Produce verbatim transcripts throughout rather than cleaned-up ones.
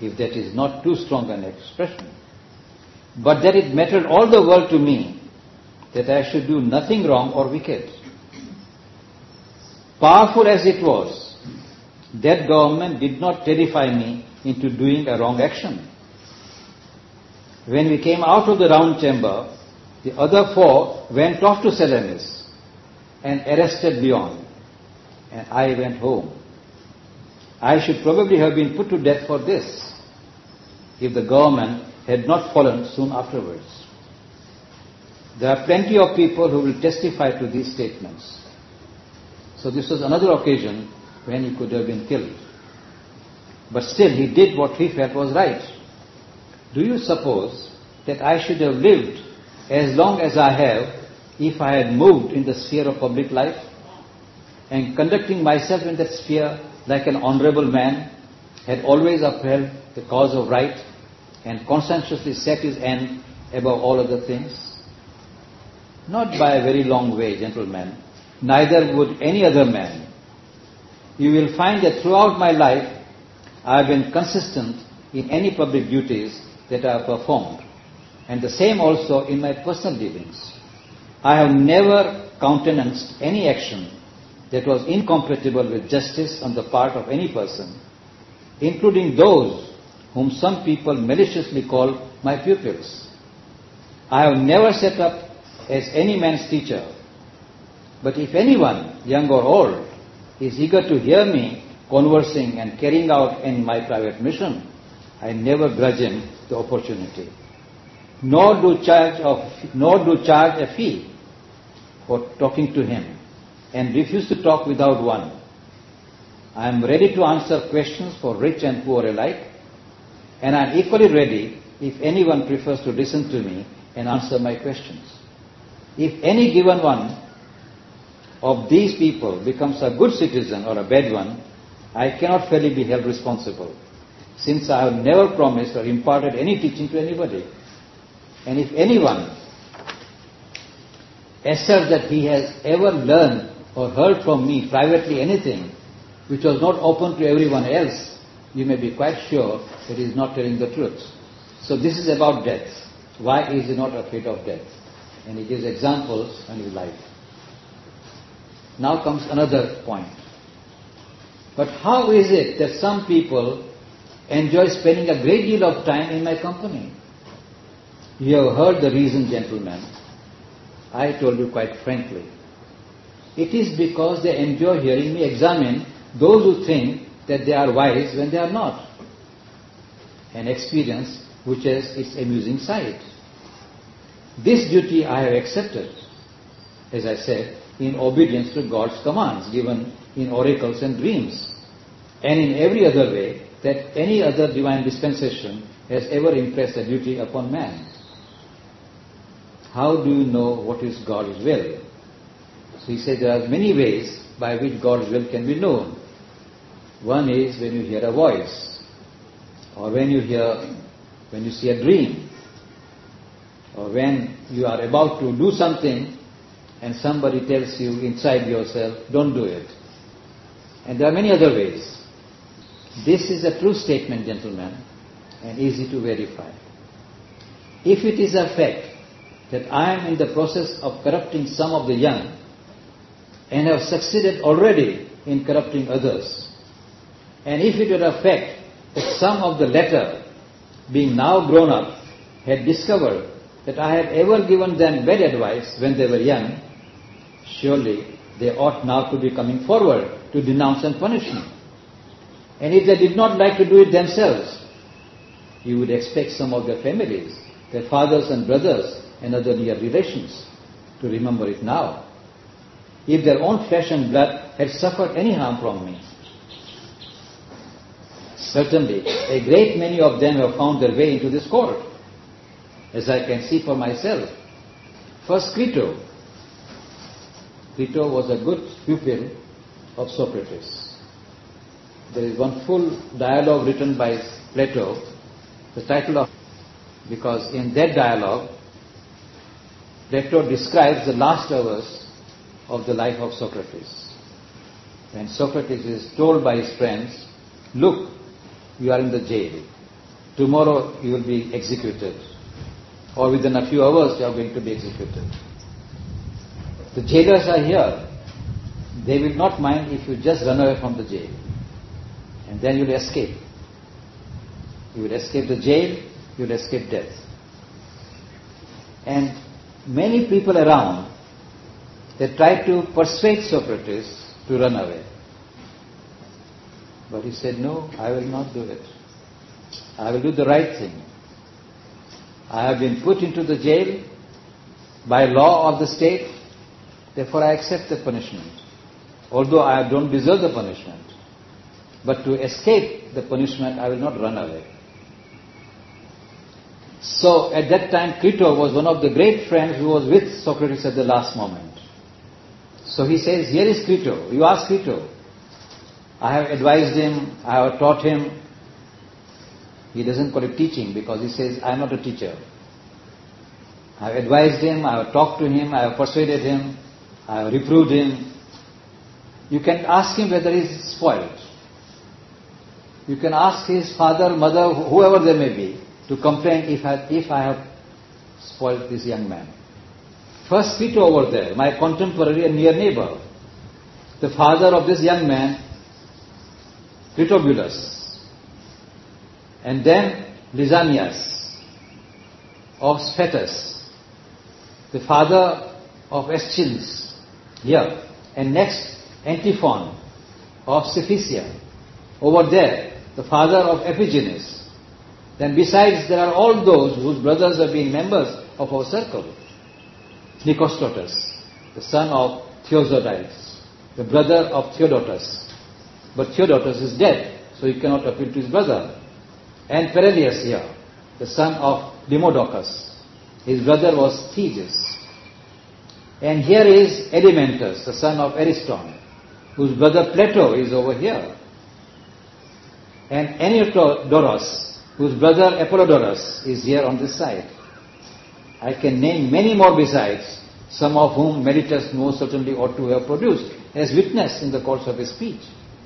if that is not too strong an expression. But that it mattered all the world to me that I should do nothing wrong or wicked. Powerful as it was, that government did not terrify me into doing a wrong action. When we came out of the round chamber, the other four went off to Salamis and arrested Leon, and I went home. I should probably have been put to death for this if the government had not fallen soon afterwards. There are plenty of people who will testify to these statements. So this was another occasion when he could have been killed. But still he did what he felt was right. Do you suppose that I should have lived as long as I have if I had moved in the sphere of public life and conducting myself in that sphere like an honorable man, had always upheld the cause of right and conscientiously set his end above all other things? Not by a very long way, gentlemen. Neither would any other man. You will find that throughout my life I have been consistent in any public duties that I have performed, and the same also in my personal dealings. I have never countenanced any action that was incompatible with justice on the part of any person, including those whom some people maliciously call my pupils. I have never set up as any man's teacher, but if anyone, young or old, is eager to hear me conversing and carrying out in my private mission, I never grudge him the opportunity, nor do charge of, nor do charge a fee for talking to him, and refuse to talk without one. I am ready to answer questions for rich and poor alike, and I am equally ready if anyone prefers to listen to me and answer my questions. If any given one of these people becomes a good citizen or a bad one, I cannot fairly be held responsible, since I have never promised or imparted any teaching to anybody. And if anyone asserts that he has ever learned or heard from me privately anything which was not open to everyone else, you may be quite sure that he is not telling the truth. So this is about death. Why is he not afraid of death? And he gives examples in his life. Now comes another point. But how is it that some people enjoy spending a great deal of time in my company? You have heard the reason, gentlemen. I told you quite frankly. It is because they enjoy hearing me examine those who think that they are wise when they are not. An experience which has its amusing side. This duty I have accepted, as I said, in obedience to God's commands given in oracles and dreams, and in every other way that any other divine dispensation has ever impressed a duty upon man. How do you know what is God's will? So he said there are many ways by which God's will can be known. One is when you hear a voice, or when you hear, when you see a dream, or when you are about to do something and somebody tells you inside yourself, don't do it. And there are many other ways. This is a true statement, gentlemen, and easy to verify. If it is a fact that I am in the process of corrupting some of the young and have succeeded already in corrupting others, and if it were a fact that some of the latter, being now grown up, had discovered that I had ever given them bad advice when they were young, surely they ought now to be coming forward to denounce and punish me. And if they did not like to do it themselves, you would expect some of their families, their fathers and brothers and other near relations, to remember it now. If their own flesh and blood had suffered any harm from me. Certainly, a great many of them have found their way into this court, as I can see for myself. First, Crito. Crito was a good pupil of Socrates. There is one full dialogue written by Plato, the title of, because in that dialogue, Plato describes the last hours of the life of Socrates. When Socrates is told by his friends, look, you are in the jail. tomorrow you will be executed, or within a few hours you are going to be executed. The jailers are here. They will not mind if you just run away from the jail, and then you will escape. You will escape the jail, you will escape death. And many people around, they tried to persuade Socrates to run away. But he said, no, I will not do it. I will do the right thing. I have been put into the jail by law of the state, therefore I accept the punishment. Although I don't deserve the punishment, but to escape the punishment, I will not run away. So at that time, Crito was one of the great friends who was with Socrates at the last moment. So he says, here is Crito. You ask Crito. I have advised him, I have taught him. He doesn't call it teaching because he says, I am not a teacher. I have advised him, I have talked to him, I have persuaded him, I have reproved him. You can ask him whether he is spoiled. You can ask his father, mother, whoever they may be, to complain if I, if I have spoiled this young man. First Crito over there, my contemporary and near neighbor, the father of this young man, Critobulus, and then Lysanias of Sphetus, the father of Aeschines, here, and next Antiphon of Cephissia, over there, the father of Epigenes. Then besides, there are all those whose brothers have been members of our circle. Nicostratus, the son of Theozotides, the brother of Theodotus. But Theodotus is dead, so he cannot appeal to his brother. And Perelius here, the son of Demodocus. His brother was Thetis. And here is Erymanthus, the son of Ariston, whose brother Plato is over here. And Eniodoros, whose brother Apollodorus is here on this side. I can name many more besides, some of whom Meletus most certainly ought to have produced as witness in the course of his speech.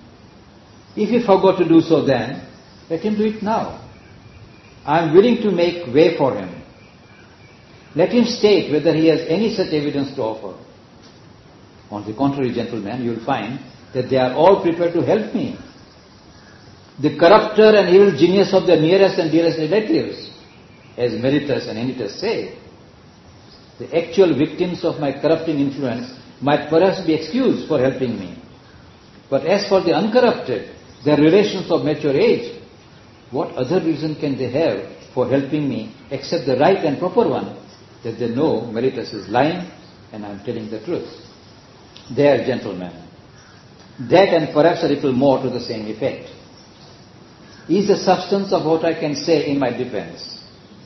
If he forgot to do so then, let him do it now. I am willing to make way for him. Let him state whether he has any such evidence to offer. On the contrary, gentlemen, you will find that they are all prepared to help me. The corrupter and evil genius of their nearest and dearest relatives, as Meletus and Anytus say. The actual victims of my corrupting influence might perhaps be excused for helping me. But as for the uncorrupted, their relations of mature age, what other reason can they have for helping me except the right and proper one, that they know Meletus is lying and I am telling the truth. There, gentlemen, that and perhaps a little more to the same effect is the substance of what I can say in my defense.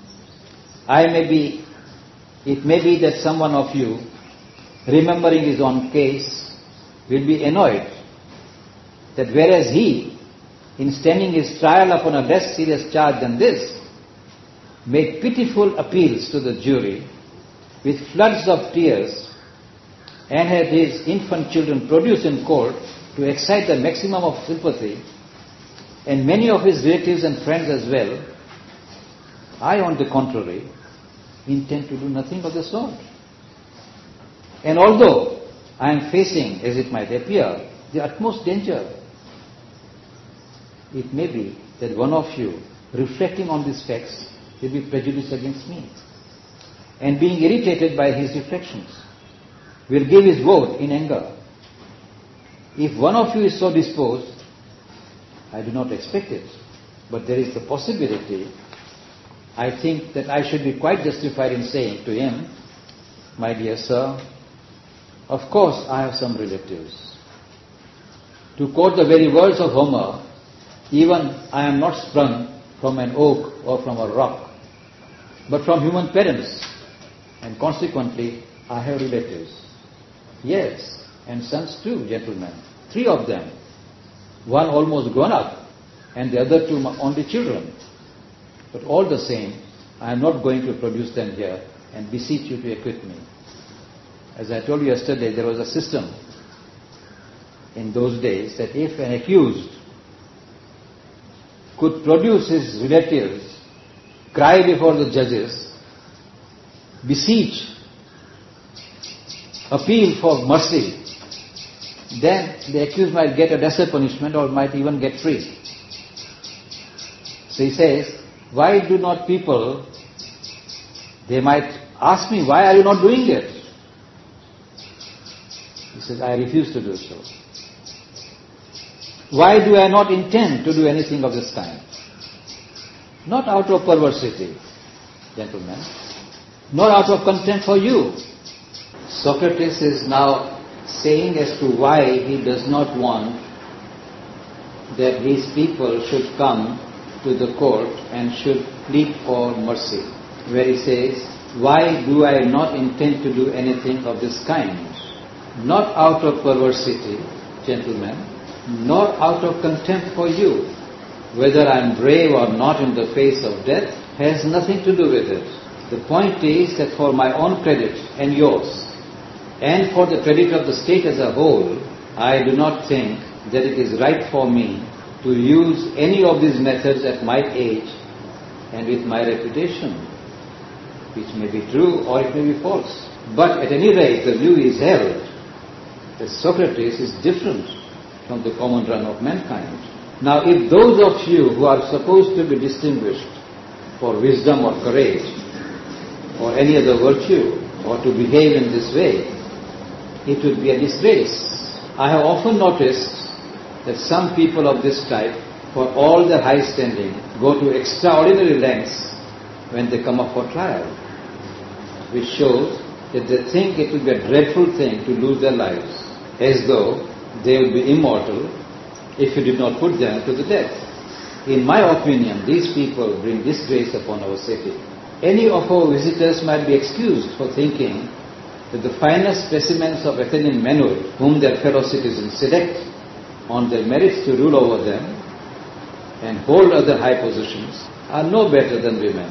I may be, it may be that someone of you, remembering his own case, will be annoyed that whereas he, in standing his trial upon a less serious charge than this, made pitiful appeals to the jury with floods of tears and had his infant children produced in court to excite the maximum of sympathy, and many of his relatives and friends as well, I, on the contrary, intend to do nothing of the sort. And although I am facing, as it might appear, the utmost danger, it may be that one of you, reflecting on these facts, will be prejudiced against me, and being irritated by his reflections, will give his vote in anger. If one of you is so disposed, I do not expect it, but there is the possibility. I think that I should be quite justified in saying to him, my dear sir, of course I have some relatives. To quote the very words of Homer, even I am not sprung from an oak or from a rock, but from human parents, and consequently I have relatives. Yes, and sons too, gentlemen, three of them. One almost grown up, and the other two only children. But all the same, I am not going to produce them here and beseech you to acquit me. As I told you yesterday, there was a system in those days that if an accused could produce his relatives cry before the judges, beseech, appeal for mercy, then the accused might get a lesser punishment or might even get free. So he says, why do not people, they might ask me, why are you not doing it? He says, I refuse to do so. Why do I not intend to do anything of this kind? Not out of perversity, gentlemen, nor out of contempt for you. Socrates is now saying as to why he does not want that his people should come to the court and should plead for mercy, where he says, why do I not intend to do anything of this kind? Not out of perversity, gentlemen, nor out of contempt for you. Whether I am brave or not in the face of death has nothing to do with it. The point is that for my own credit and yours, and for the credit of the state as a whole, I do not think that it is right for me to use any of these methods at my age and with my reputation, which may be true or it may be false. But at any rate, the view is held that Socrates is different from the common run of mankind. Now, if those of you who are supposed to be distinguished for wisdom or courage or any other virtue or to behave in this way, it would be a disgrace. I have often noticed that some people of this type, for all their high standing, go to extraordinary lengths when they come up for trial, which shows that they think it will be a dreadful thing to lose their lives, as though they would be immortal if you did not put them to the death. In my opinion, these people bring disgrace upon our city. Any of our visitors might be excused for thinking that the finest specimens of Athenian manhood, whom their fellow citizens select on their merits to rule over them and hold other high positions, are no better than women.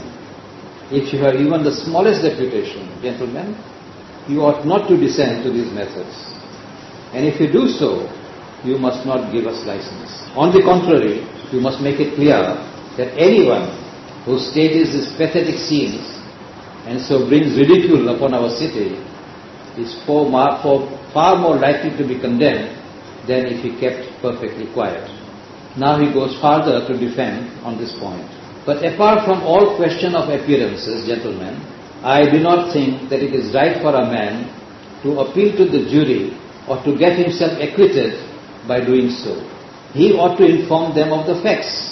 If you have even the smallest reputation, gentlemen, you ought not to descend to these methods. And if you do so, you must not give us license. On the contrary, you must make it clear that anyone who stages these pathetic scenes and so brings ridicule upon our city is far more, far more likely to be condemned than if he kept perfectly quiet. Now he goes farther to defend on this point. But apart from all question of appearances, gentlemen, I do not think that it is right for a man to appeal to the jury or to get himself acquitted by doing so. He ought to inform them of the facts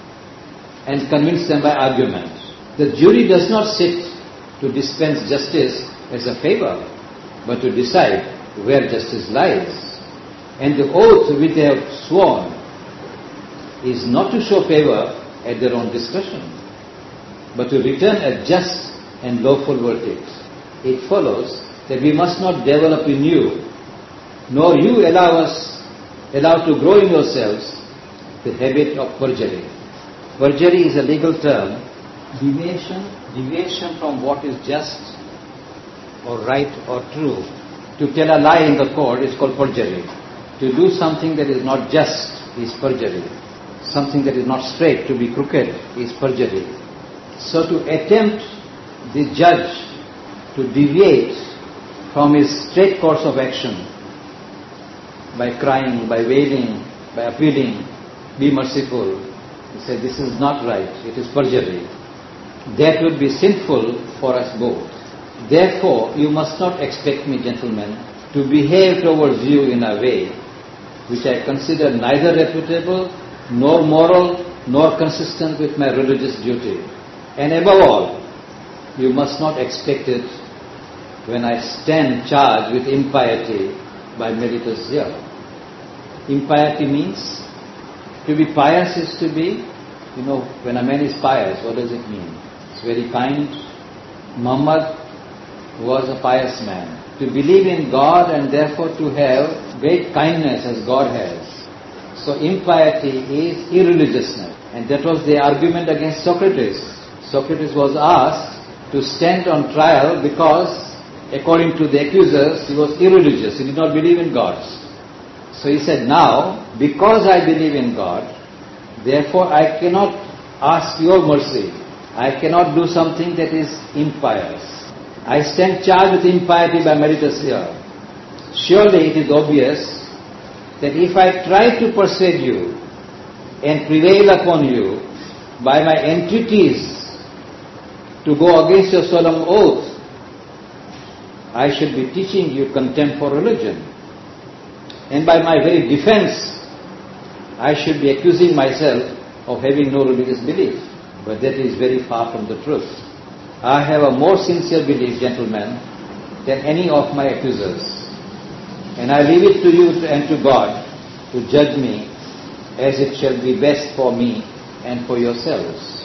and convince them by argument. The jury does not sit to dispense justice as a favor, but to decide where justice lies. And the oath which they have sworn is not to show favor at their own discretion, but to return a just and lawful verdict. It follows that we must not develop in you, nor you allow us, allow to grow in yourselves the habit of perjury. Perjury is a legal term, deviation, deviation from what is just or right or true. To tell a lie in the court is called perjury. To do something that is not just is perjury. Something that is not straight, to be crooked, is perjury. So to attempt the judge to deviate from his straight course of action by crying, by wailing, by appealing, be merciful, he said, this is not right, it is perjury. That would be sinful for us both. Therefore, you must not expect me, gentlemen, to behave towards you in a way which I consider neither reputable, nor moral, nor consistent with my religious duty. And above all, you must not expect it when I stand charged with impiety by Meletus here. Impiety means, to be pious is to be, you know, when a man is pious, what does it mean? It's very kind. Muhammad was a pious man. To believe in God and therefore to have great kindness as God has. So impiety is irreligiousness. And that was the argument against Socrates. Socrates was asked to stand on trial because, according to the accusers, he was irreligious. He did not believe in God. So he said, now, because I believe in God, therefore I cannot ask your mercy I cannot do something that is impious. I stand charged with impiety by Meritus here. Surely it is obvious that if I try to persuade you and prevail upon you by my entreaties to go against your solemn oath, I should be teaching you contempt for religion. And by my very defense, I should be accusing myself of having no religious belief. But that is very far from the truth. I have a more sincere belief, gentlemen, than any of my accusers. And I leave it to you and to God to judge me as it shall be best for me and for yourselves.